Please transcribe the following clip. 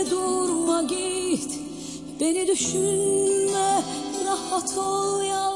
Evde durma git, beni düşünme, rahat ol ya.